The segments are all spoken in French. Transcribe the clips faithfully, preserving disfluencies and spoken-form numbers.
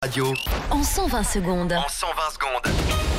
Radio En cent vingt secondes. en cent vingt secondes.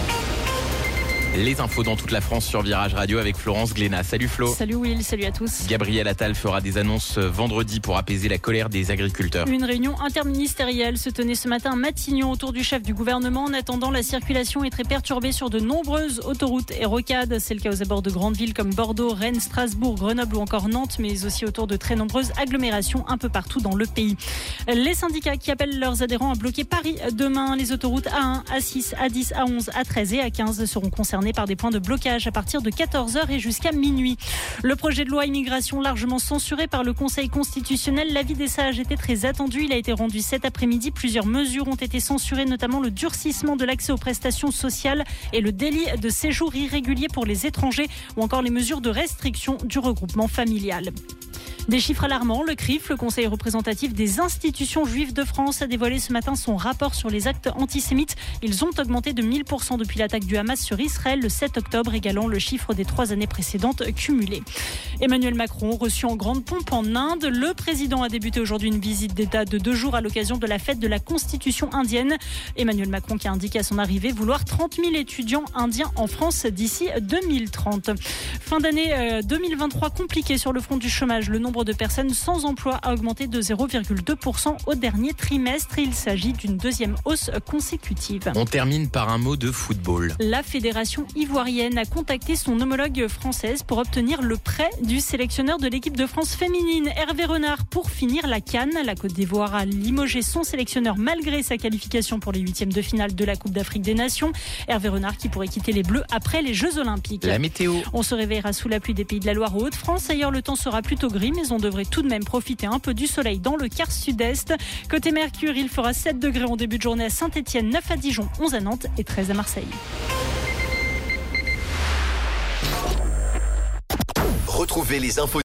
Les infos dans toute la France sur Virage Radio avec Florence Glénat. Salut Flo. Salut Will, salut à tous. Gabriel Attal fera des annonces vendredi pour apaiser la colère des agriculteurs. Une réunion interministérielle se tenait ce matin à Matignon autour du chef du gouvernement. En attendant, la circulation est très perturbée sur de nombreuses autoroutes et rocades. C'est le cas aux abords de grandes villes comme Bordeaux, Rennes, Strasbourg, Grenoble ou encore Nantes, mais aussi autour de très nombreuses agglomérations un peu partout dans le pays. Les syndicats qui appellent leurs adhérents à bloquer Paris demain. Les autoroutes A un, A six, A dix, A onze, A treize et A quinze seront concernées par des points de blocage à partir de quatorze heures et jusqu'à minuit. Le projet de loi immigration largement censuré par le Conseil constitutionnel. L'avis des sages était très attendu. Il a été rendu cet après-midi. Plusieurs mesures ont été censurées, notamment le durcissement de l'accès aux prestations sociales et le délit de séjour irrégulier pour les étrangers ou encore les mesures de restriction du regroupement familial. Des chiffres alarmants. Le C R I F, le Conseil représentatif des institutions juives de France, a dévoilé ce matin son rapport sur les actes antisémites. Ils ont augmenté de mille pour cent depuis l'attaque du Hamas sur Israël le sept octobre, égalant le chiffre des trois années précédentes cumulées. Emmanuel Macron, reçu en grande pompe en Inde. Le président a débuté aujourd'hui une visite d'État de deux jours à l'occasion de la fête de la Constitution indienne. Emmanuel Macron qui a indiqué à son arrivée vouloir trente mille étudiants indiens en France d'ici deux mille trente. Fin d'année deux mille vingt-trois compliquée sur le front du chômage. Le nombre de personnes sans emploi a augmenté de zéro virgule deux pour cent au dernier trimestre. Il s'agit d'une deuxième hausse consécutive. On termine par un mot de football. La fédération ivoirienne a contacté son homologue française pour obtenir le prêt du sélectionneur de l'équipe de France féminine, Hervé Renard, pour finir la CAN. La Côte d'Ivoire a limogé son sélectionneur malgré sa qualification pour les huitièmes de finale de la Coupe d'Afrique des Nations. Hervé Renard qui pourrait quitter les Bleus après les Jeux Olympiques. La météo. On se réveillera sous la pluie des Pays de la Loire aux Hauts-de-France. Ailleurs, le temps sera plutôt gris, mais on devrait tout de même profiter un peu du soleil dans le quart sud-est. Côté Mercure, il fera sept degrés en début de journée à Saint-Etienne, neuf à Dijon, onze à Nantes et treize à Marseille. Retrouvez les infos